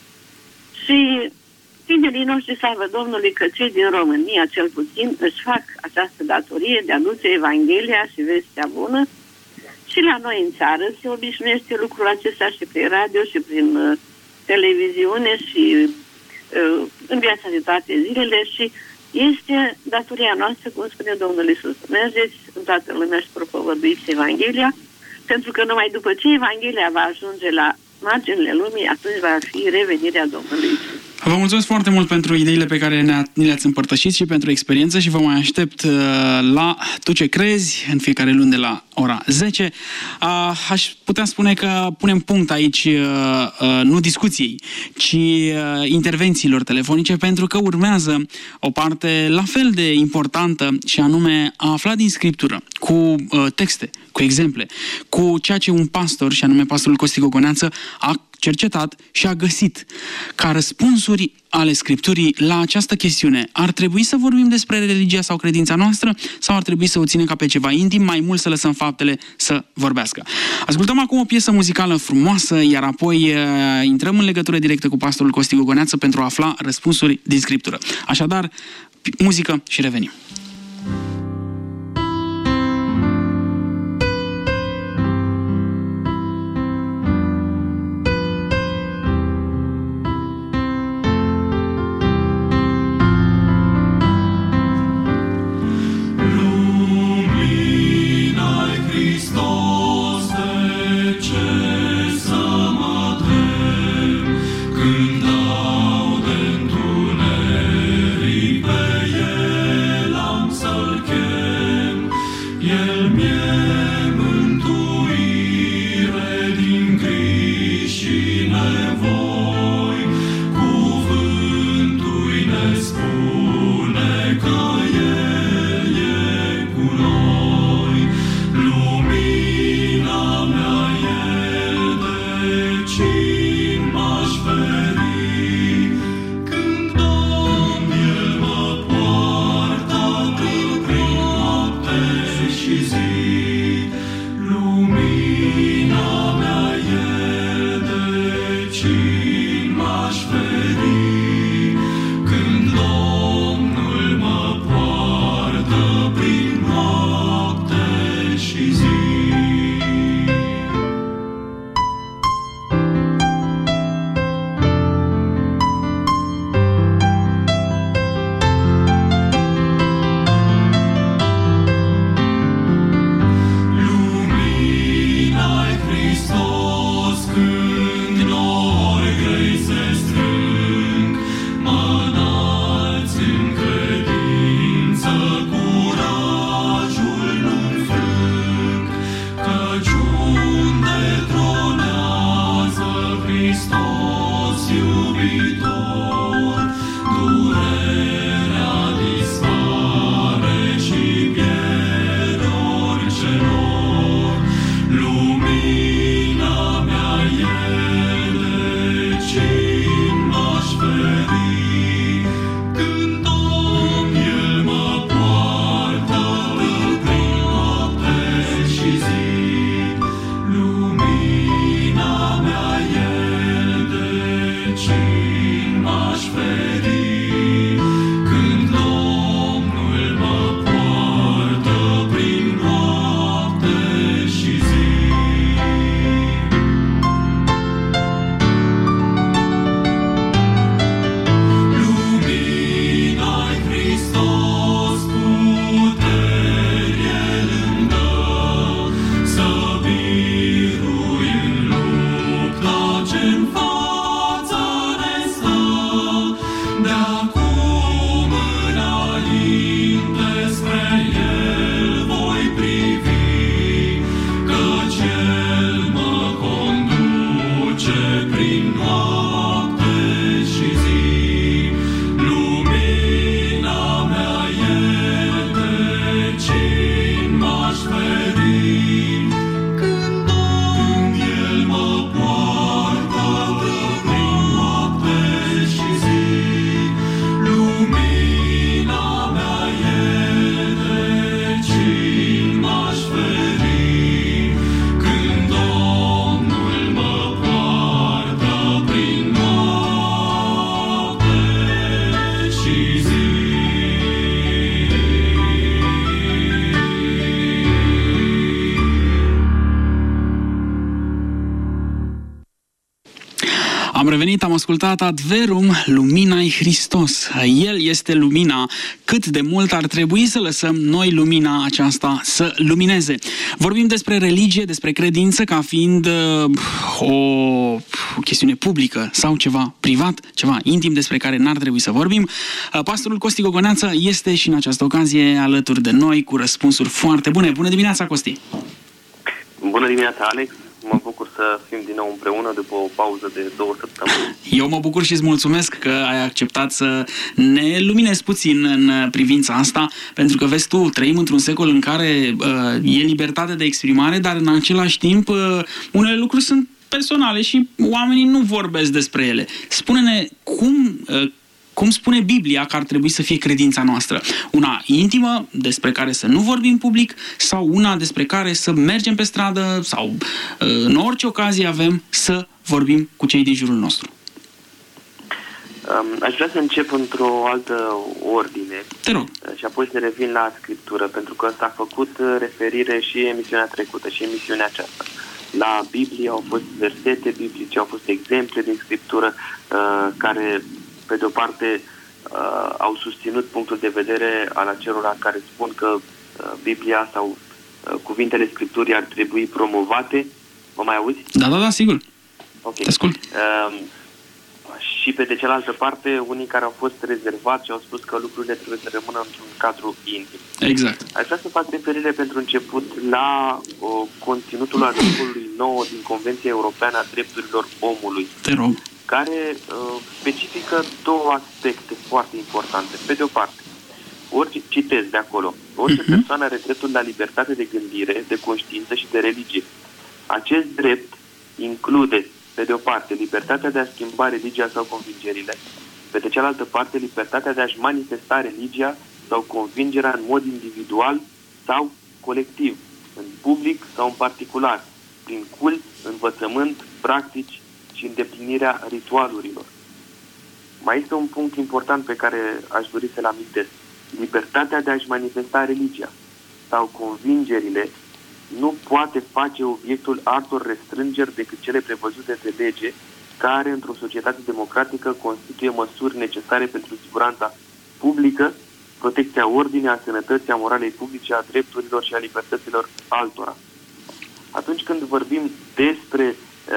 Și tinerii noștri, slavă Domnului, că cei din România, cel puțin, își fac această datorie de a duce Evanghelia și vestea bună. Și la noi în țară se obișnuiește lucrul acesta și prin radio și prin televiziune și în viața de toate zilele și este datoria noastră, cum spune Domnul Iisus. Mergeți în toată lumea și propovăduiți Evanghelia, pentru că numai după ce Evanghelia va ajunge la marginile lumii, atunci va fi revenirea Domnului Iisus. Vă mulțumesc foarte mult pentru ideile pe care ni le-ați împărtășit și pentru experiență și vă mai aștept la Tu ce crezi în fiecare luni de la ora 10. Aș putea spune că punem punct aici nu discuției, ci intervențiilor telefonice, pentru că urmează o parte la fel de importantă și anume a afla din Scriptură cu texte, cu exemple, cu ceea ce un pastor, și anume pastorul Costi Gogoneață, a cercetat și a găsit ca răspunsuri ale Scripturii la această chestiune. Ar trebui să vorbim despre religia sau credința noastră sau ar trebui să o ținem ca pe ceva intim, mai mult să lăsăm faptele să vorbească? Ascultăm acum o piesă muzicală frumoasă, iar apoi intrăm în legătură directă cu pastorul Costi Gogoneață pentru a afla răspunsuri din Scriptură. Așadar, muzică și revenim. Când dau de întuneric pe el Am revenit, am ascultat Adverum, Lumina-i Hristos. El este lumina. Cât de mult ar trebui să lăsăm noi lumina aceasta să lumineze. Vorbim despre religie, despre credință ca fiind o chestiune publică sau ceva privat, ceva intim despre care n-ar trebui să vorbim. Pastorul Costi Gogoneață este și în această ocazie alături de noi cu răspunsuri foarte bune. Bună dimineața, Costi! Bună dimineața, Alex! Mă bucur să fim din nou împreună după o pauză de 2 săptămâni. Eu mă bucur și îți mulțumesc că ai acceptat să ne luminezi puțin în privința asta, pentru că, vezi tu, trăim într-un secol în care e libertate de exprimare, dar în același timp unele lucruri sunt personale și oamenii nu vorbesc despre ele. Spune-ne cum spune Biblia că ar trebui să fie credința noastră? Una intimă, despre care să nu vorbim public, sau una despre care să mergem pe stradă sau în orice ocazie avem să vorbim cu cei din jurul nostru? Aș vrea să încep într-o altă ordine. Te rog. Și apoi să revin la Scriptură, pentru că ăsta a făcut referire și emisiunea trecută și emisiunea aceasta. La Biblie au fost versete biblice, au fost exemple din Scriptură care, pe de o parte, au susținut punctul de vedere al acelora care spun că Biblia sau cuvintele Scripturii ar trebui promovate. Mă mai auzi? Da, sigur. Ok. Te ascult. Și pe de cealaltă parte, unii care au fost rezervați și au spus că lucrurile trebuie să rămână într-un cadru intim. Exact. Aș vrea să fac referire pentru început la conținutul articolului 9 din Convenția Europeană a Drepturilor Omului. Te rog. Care specifică două aspecte foarte importante. Pe de o parte, citez de acolo, orice persoană are dreptul la libertate de gândire, de conștiință și de religie. Acest drept include, pe de o parte, libertatea de a schimba religia sau convingerile, pe de cealaltă parte, libertatea de a-și manifesta religia sau convingerea în mod individual sau colectiv, în public sau în particular, prin cult, învățământ, practici și îndeplinirea ritualurilor. Mai este un punct important pe care aș dori să-l amintesc. Libertatea de a-și manifesta religia sau convingerile nu poate face obiectul altor restrângeri decât cele prevăzute de lege, care, într-o societate democratică, constituie măsuri necesare pentru siguranța publică, protecția ordinii, a sănătății, a moralei publice, a drepturilor și a libertăților altora. Atunci când vorbim despre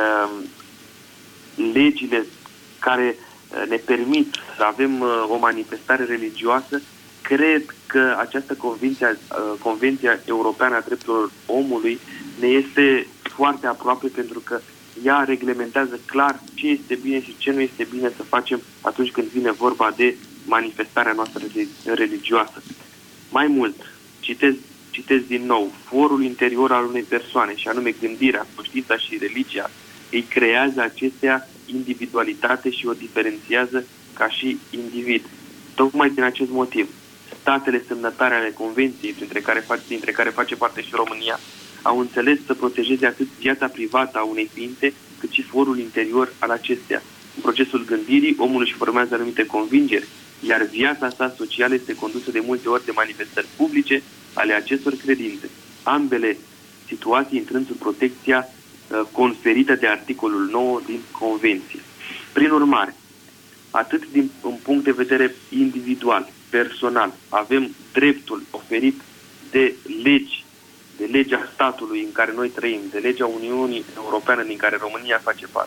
legile care ne permit să avem o manifestare religioasă, cred că această Convenția Europeană a Drepturilor Omului ne este foarte aproape, pentru că ea reglementează clar ce este bine și ce nu este bine să facem atunci când vine vorba de manifestarea noastră religioasă. Mai mult, citez din nou, forul interior al unei persoane, și anume gândirea, conștiința și religia, îi creează acestea individualitate și o diferențiază ca și individ. Tocmai din acest motiv, statele semnătare ale Convenției, dintre care face parte și România, au înțeles să protejeze atât viața privată a unei ființe, cât și forul interior al acesteia. În procesul gândirii, omul își formează anumite convingeri, iar viața sa socială este condusă de multe ori de manifestări publice ale acestor credințe. Ambele situații intrând sub protecția conferită de articolul 9 din Convenție. Prin urmare, atât din un punct de vedere individual, personal, avem dreptul oferit de legi, de legea statului în care noi trăim, de legea Uniunii Europeană din care România face parte,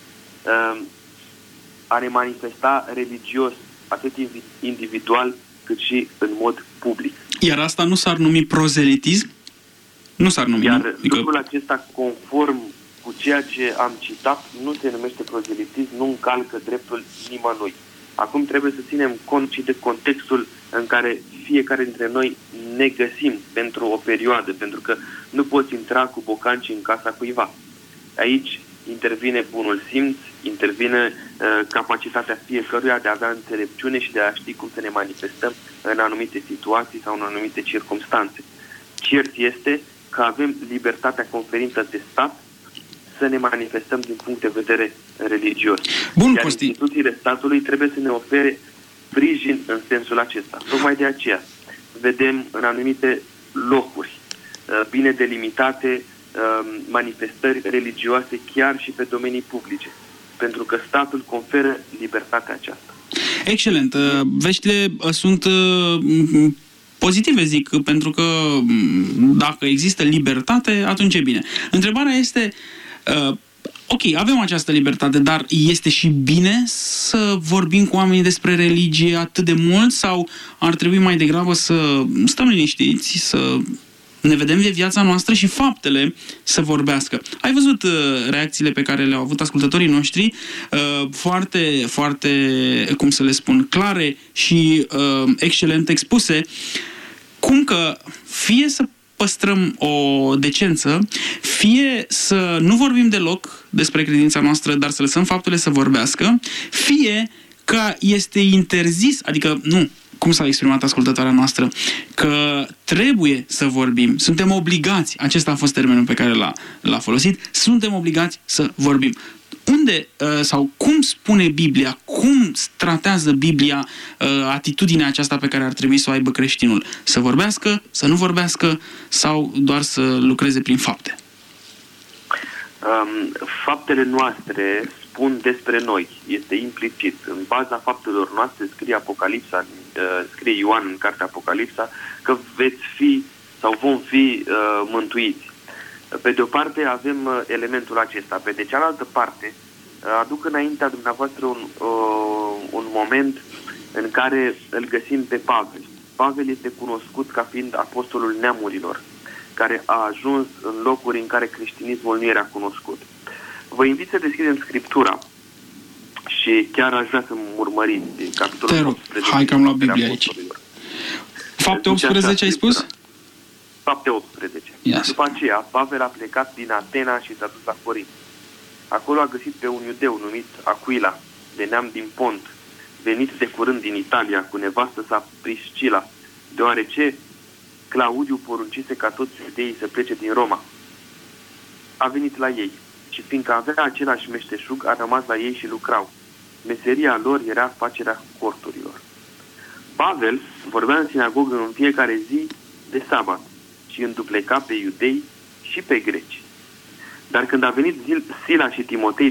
a ne manifesta religios, atât individual cât și în mod public. Iar asta nu s-ar numi prozelitism? Nu s-ar numi. Iar lucrul acesta, conform cu ceea ce am citat, nu se numește prozelitism, nu încalcă dreptul nimănui. Acum trebuie să ținem cont și de contextul în care fiecare dintre noi ne găsim pentru o perioadă, pentru că nu poți intra cu bocanci în casa cuiva. Aici intervine bunul simț, intervine capacitatea fiecăruia de a avea înțelepciune și de a ști cum să ne manifestăm în anumite situații sau în anumite circumstanțe. Cert este că avem libertatea conferită de stat să ne manifestăm din punct de vedere religios. Bun, iar Costi. instituțiile statului trebuie să ne ofere sprijin în sensul acesta. Tocmai de aceea vedem în anumite locuri bine delimitate manifestări religioase chiar și pe domenii publice. pentru că statul conferă libertatea aceasta. Excelent. Veștile sunt pozitive, zic, pentru că dacă există libertate, atunci e bine. Întrebarea este, ok, avem această libertate, dar este și bine să vorbim cu oamenii despre religie atât de mult sau ar trebui mai degrabă să stăm liniștiți, să ne vedem de viața noastră și faptele să vorbească? Ai văzut reacțiile pe care le-au avut ascultătorii noștri, foarte, foarte, cum să le spun, clare și excelent expuse, cum că fie să păstrăm o decență, fie să nu vorbim deloc despre credința noastră, dar să lăsăm faptele să vorbească, fie că este interzis, adică nu, cum s-a exprimat ascultătoarea noastră, că trebuie să vorbim, suntem obligați, acesta a fost termenul pe care l-a folosit, suntem obligați să vorbim. Unde sau cum spune Biblia, cum tratează Biblia atitudinea aceasta pe care ar trebui să o aibă creștinul? Să vorbească, să nu vorbească sau doar să lucreze prin fapte? Faptele noastre spun despre noi, este implicit. În baza faptelor noastre scrie Apocalipsa, scrie Ioan în cartea Apocalipsa, că veți fi sau vom fi mântuiți. Pe de o parte avem elementul acesta, pe de cealaltă parte aduc înaintea dumneavoastră un moment în care îl găsim pe Pavel. Pavel este cunoscut ca fiind apostolul neamurilor, care a ajuns în locuri în care creștinismul nu era cunoscut. Vă invit să deschidem Scriptura și chiar aș vrea să urmăriți capitolul 18. Hai că am luat Biblia aici. Fapte 18 ai spus? Fapte 18. Yes. După aceea, Pavel a plecat din Atena și s-a dus la Corint. Acolo a găsit pe un iudeu numit Aquila, de neam din Pont, venit de curând din Italia, cu nevastă sa Priscila, deoarece Claudiu poruncise ca toți iudeii să plece din Roma. A venit la ei și fiindcă avea același meșteșug, a rămas la ei și lucrau. Meseria lor era facerea corturilor. Pavel vorbea în sinagogă în fiecare zi de sabat și îndupleca pe iudei și pe greci. Dar când au venit Sila și Timotei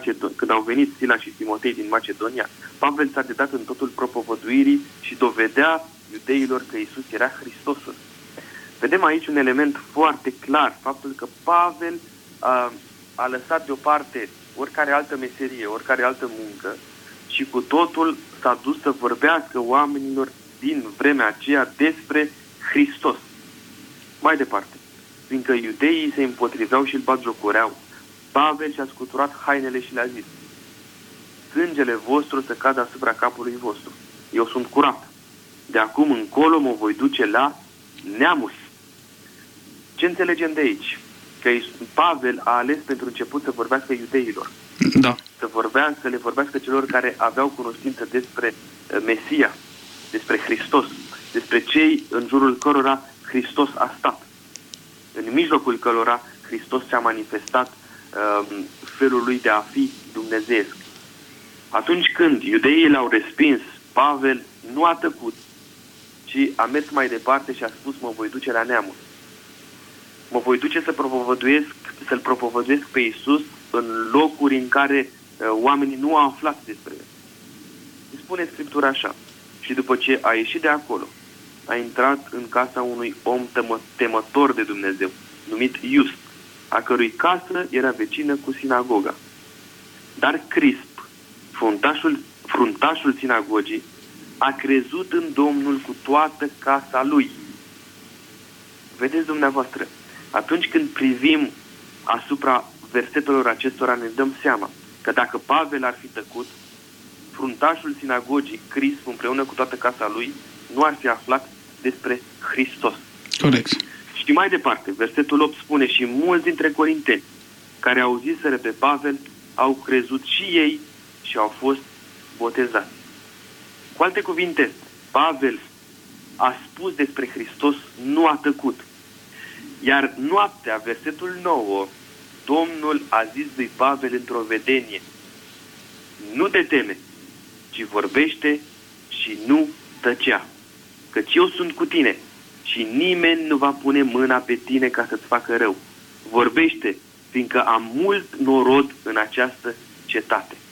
din Macedonia, Pavel s-a dedat în totul propovăduirii și dovedea iudeilor că Iisus era Hristosul. Vedem aici un element foarte clar, faptul că Pavel a lăsat deoparte oricare altă meserie, oricare altă muncă și cu totul s-a dus să vorbească oamenilor din vremea aceea despre Hristos. Mai departe, fiindcă iudeii se împotriveau și îl batjocoreau, Pavel și-a scuturat hainele și le-a zis: sângele vostru să cadă asupra capului vostru. Eu sunt curat. De acum încolo mă voi duce la neamuri. Ce înțelegem de aici? Că Pavel a ales pentru început să vorbească iudeilor. Da. Să le vorbească celor care aveau cunoștință despre Mesia, despre Hristos, despre cei în jurul cărora Hristos a stat, în mijlocul cărora Hristos și-a manifestat felul lui de a fi dumnezeiesc. Atunci când iudeii l-au respins, Pavel nu a tăcut, ci a mers mai departe și a spus: mă voi duce la neamuri. Mă voi duce să-L propovăduiesc pe Iisus în locuri în care oamenii nu au aflat despre El. Îi spune Scriptura așa: și după ce a ieșit de acolo, a intrat în casa unui om temător de Dumnezeu, numit Iust, a cărui casă era vecină cu sinagoga. Dar Crisp, fruntașul sinagogii, a crezut în Domnul cu toată casa lui. Vedeți dumneavoastră, atunci când privim asupra versetelor acestora, ne dăm seama că dacă Pavel ar fi tăcut, fruntașul sinagogii, Crisp, împreună cu toată casa lui, nu ar fi aflat despre Hristos. Corect. Și mai departe, versetul 8 spune: și mulți dintre corinteni care auziseră pe Pavel au crezut și ei și au fost botezați. Cu alte cuvinte, Pavel a spus despre Hristos, nu a tăcut. Iar noaptea, versetul 9, Domnul a zis lui Pavel într-o vedenie: nu te teme, ci vorbește și nu tăcea, căci eu sunt cu tine și nimeni nu va pune mâna pe tine ca să-ți facă rău. Vorbește, fiindcă am mult norod în această cetate.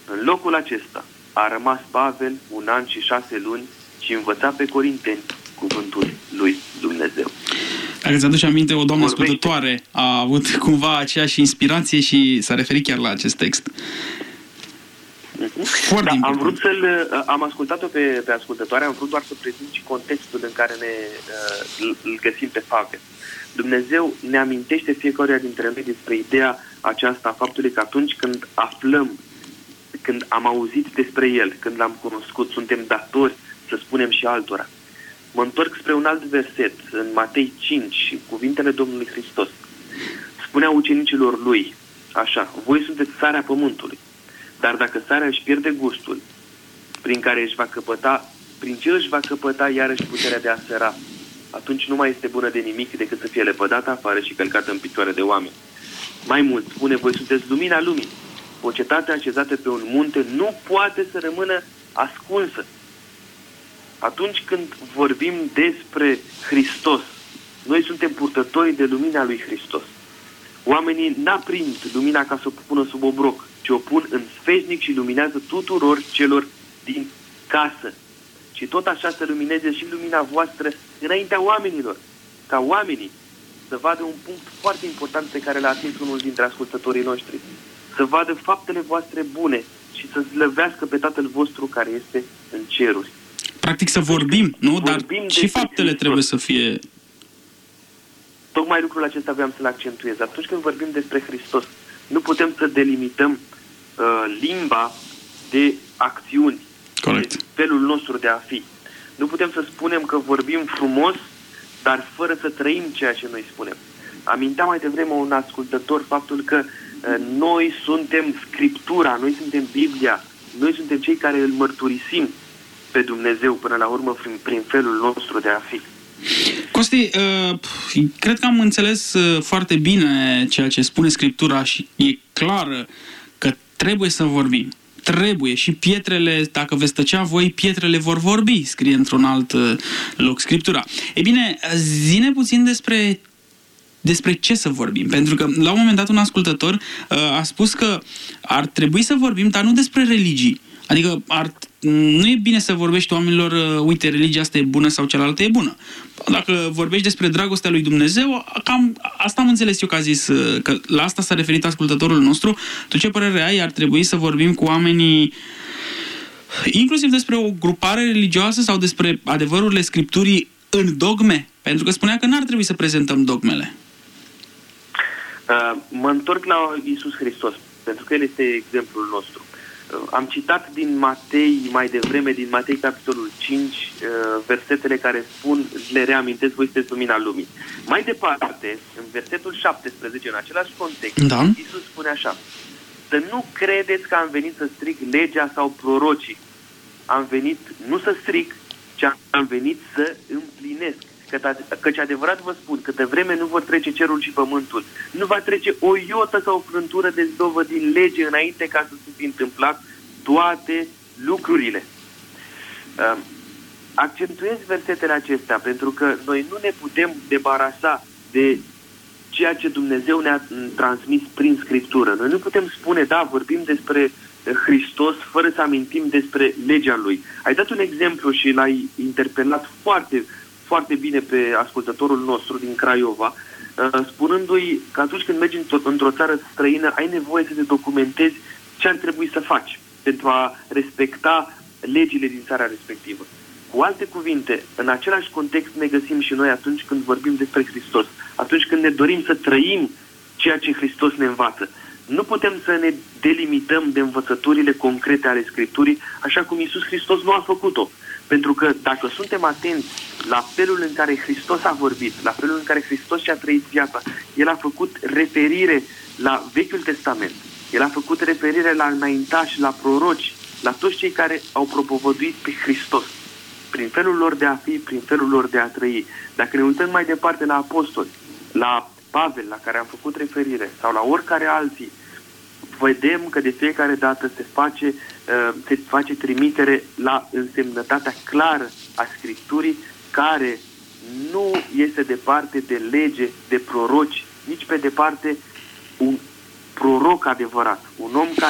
În locul acesta a rămas Pavel 1 an și 6 luni și învăța pe corinteni cuvântul lui Dumnezeu. Dacă îți aduce aminte, o doamnă ascultătoare a avut cumva aceeași inspirație și s-a referit chiar la acest text. Foarte important. Am ascultat-o pe ascultătoare, am vrut doar să prezint și contextul în care îl găsim pe Pavel. Dumnezeu ne amintește fiecare dintre noi despre ideea aceasta, a faptului că atunci când aflăm, când am auzit despre El, când l-am cunoscut, suntem datori să spunem și altora. Mă întorc spre un alt verset, în Matei 5, cuvintele Domnului Hristos. Spunea ucenicilor Lui, așa, voi sunteți sarea pământului, dar dacă sarea își pierde gustul, prin ce își va căpăta iarăși puterea de a săra, atunci nu mai este bună de nimic decât să fie lepădată afară și călcată în picioare de oameni. Mai mult, spune, voi sunteți lumina lumii. O cetate așezată pe un munte nu poate să rămână ascunsă. Atunci când vorbim despre Hristos, noi suntem purtători de lumina lui Hristos. Oamenii n-aprind lumina ca să o pună sub obroc, ci o pun în sfeșnic și luminează tuturor celor din casă. Și tot așa să lumineze și lumina voastră înaintea oamenilor, ca oamenii să vadă un punct foarte important pe care l-a atins unul dintre ascultătorii noștri. Să vadă faptele voastre bune și să slăvească pe Tatăl vostru care este în ceruri. Practic să vorbim, nu? Dar și faptele trebuie să fie... Tocmai lucrul acesta vreau să-l accentuez. Atunci când vorbim despre Hristos, nu putem să delimităm limba de acțiuni. Corect. De felul nostru de a fi. Nu putem să spunem că vorbim frumos, dar fără să trăim ceea ce noi spunem. Amintea mai devreme un ascultător faptul că noi suntem Scriptura, noi suntem Biblia, noi suntem cei care îl mărturisim pe Dumnezeu până la urmă prin felul nostru de a fi. Costi, cred că am înțeles foarte bine ceea ce spune Scriptura și e clară că trebuie să vorbim. Trebuie și pietrele, dacă veți tăcea voi, pietrele vor vorbi, scrie într-un alt loc Scriptura. Ei bine, zi-ne puțin despre ce să vorbim, pentru că la un moment dat un ascultător a spus că ar trebui să vorbim, dar nu despre religii. Adică nu e bine să vorbești oamenilor, uite, religia asta e bună sau cealaltă e bună. Dacă vorbești despre dragostea lui Dumnezeu, cam asta am înțeles eu că a zis, că la asta s-a referit ascultătorul nostru. Tu ce părere ai? Ar trebui să vorbim cu oamenii inclusiv despre o grupare religioasă sau despre adevărurile Scripturii în dogme? Pentru că spunea că n-ar trebui să prezentăm dogmele. Mă întorc la Iisus Hristos, pentru că El este exemplul nostru. Am citat din Matei, mai devreme, din Matei capitolul 5, versetele care spun, le reamintesc, voi sunteți lumina lumii. Mai departe, în versetul 17, în același context, Iisus spune așa: să nu credeți că am venit să stric legea sau prorocii. Am venit nu să stric, ci am venit să împlinesc. Căci adevărat vă spun că de vreme nu vor trece cerul și pământul. Nu va trece o iotă sau o frântură de zdovă din lege înainte ca să se fi întâmplat toate lucrurile. Accentuez versetele acestea pentru că noi nu ne putem debarasa de ceea ce Dumnezeu ne-a transmis prin Scriptură. Noi nu putem spune, da, vorbim despre Hristos fără să amintim despre legea Lui. Ai dat un exemplu și l-ai interpelat foarte bine pe ascultătorul nostru din Craiova, spunându-i că atunci când mergi într-o țară străină, ai nevoie să te documentezi ce ar trebui să faci pentru a respecta legile din țara respectivă. Cu alte cuvinte, în același context ne găsim și noi atunci când vorbim despre Hristos, atunci când ne dorim să trăim ceea ce Hristos ne învață. Nu putem să ne delimităm de învățăturile concrete ale Scripturii, așa cum Iisus Hristos nu a făcut-o. Pentru că dacă suntem atenți la felul în care Hristos a vorbit, la felul în care Hristos și-a trăit viața, El a făcut referire la Vechiul Testament, El a făcut referire la înaintași, la proroci, la toți cei care au propovăduit pe Hristos, prin felul lor de a fi, prin felul lor de a trăi. Dacă ne uităm mai departe la apostoli, la Pavel, la care am făcut referire, sau la oricare alții, vedem că de fiecare dată se face trimitere la însemnătatea clară a Scripturii, care nu este departe de lege, de proroci, nici pe departe un proroc adevărat, un om care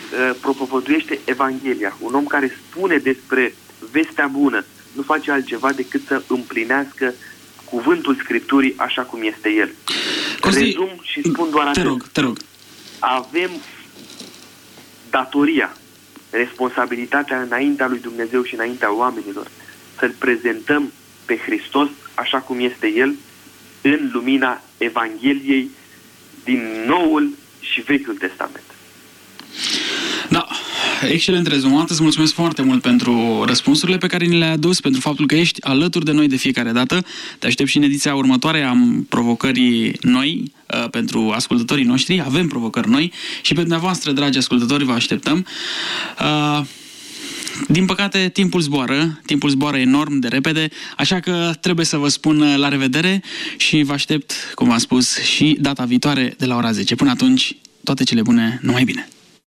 propovăduiește Evanghelia, un om care spune despre vestea bună, nu face altceva decât să împlinească cuvântul Scripturii așa cum este el. Rezum și spun doar atât. Te rog. Avem datoria, responsabilitatea înaintea lui Dumnezeu și înaintea oamenilor să-L prezentăm pe Hristos așa cum este El în lumina Evangheliei din Noul și Vechiul Testament. Da, excelent rezumat. Îți mulțumesc foarte mult pentru răspunsurile pe care ni le-ai adus, pentru faptul că ești alături de noi de fiecare dată. Te aștept și în ediția următoare. Am provocări noi pentru ascultătorii noștri. Avem provocări noi și pe dumneavoastră, dragi ascultători, vă așteptăm. Din păcate, timpul zboară enorm de repede, așa că trebuie să vă spun la revedere și vă aștept, cum v-am spus, și data viitoare de la ora 10. Până atunci, toate cele bune, numai bine!